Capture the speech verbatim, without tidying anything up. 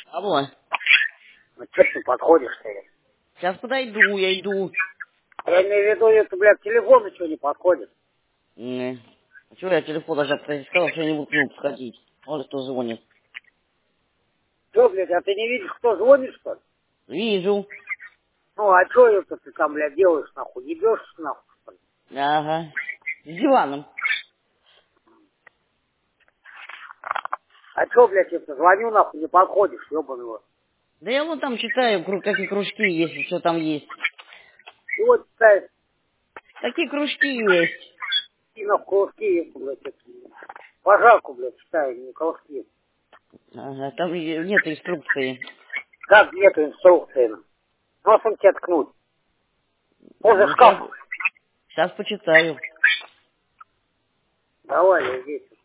Алло. Ну, что ты подходишь-то? Сейчас подойду, я иду. Я имею в виду, это, блядь, телефон еще не подходит. Не. А чего я телефон даже подходить? Сказал, что я не буду к нему подходить. Он кто звонит. Что, блядь, а ты не видишь, кто звонит, что ли? Вижу. Ну, а что это ты там, блядь, делаешь, нахуй? Ебешься, нахуй, что ли? Ага. С диваном. А что, блядь, это звоню, нахуй, не подходишь, ебаный вот. Да я вон там читаю, кру- какие кружки есть, что там есть. И вот читаешь, Какие кружки есть. и на кружки, блядь, это, пожалку, блядь, читаю, не кружки. Ага, там и- нет инструкции. Как нету инструкции? Носом тебя ткнуть. Возле Ну, сейчас, шкафа. сейчас почитаю. Давай, я здесь.